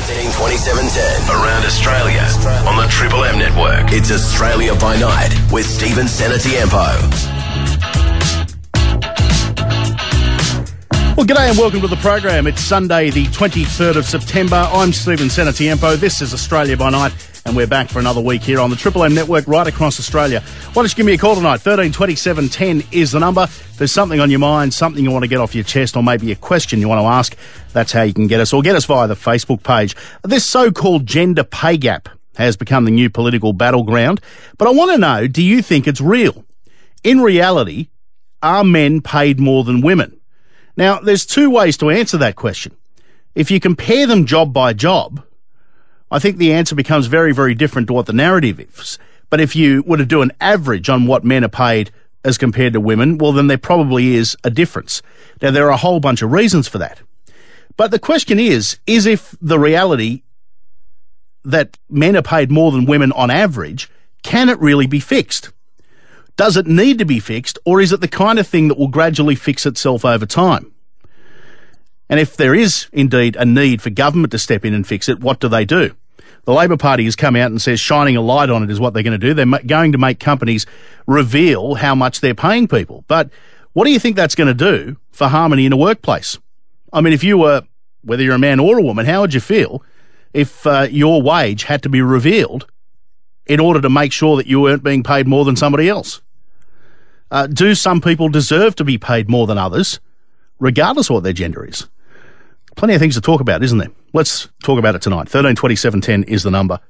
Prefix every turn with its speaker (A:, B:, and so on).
A: 13 27 10. Around Australia on the Triple M network. It's Australia by Night with Stephen Senatiempo.
B: Well, g'day and welcome to the program. It's Sunday, the 23rd of September. I'm Stephen Senatiempo. This is Australia by Night, and we're back for another week here on the Triple M network right across Australia. Why don't you give me a call tonight? 13 27 10 is the number. If there's something on your mind, something you want to get off your chest, or maybe a question you want to ask, that's how you can get us, or get us via the Facebook page. This so-called gender pay gap has become the new political battleground, but I want to know, do you think it's real? In reality, are men paid more than women? Now, there's two ways to answer that question. If you compare them job by job, I think the answer becomes very, very different to what the narrative is. But if you were to do an average on what men are paid as compared to women, well, then there probably is a difference. Now, there are a whole bunch of reasons for that. But the question is if the reality that men are paid more than women on average, can it really be fixed? Does it need to be fixed, or is it the kind of thing that will gradually fix itself over time? And if there is indeed a need for government to step in and fix it, what do they do? The Labor Party has come out and says shining a light on it is what they're going to do. They're going to make companies reveal how much they're paying people. But what do you think that's going to do for harmony in a workplace? I mean, if you were, whether you're a man or a woman, how would you feel if your wage had to be revealed in order to make sure that you weren't being paid more than somebody else? Do some people deserve to be paid more than others, regardless of what their gender is? Plenty of things to talk about, isn't there? Let's talk about it tonight. 13 27 10 is the number.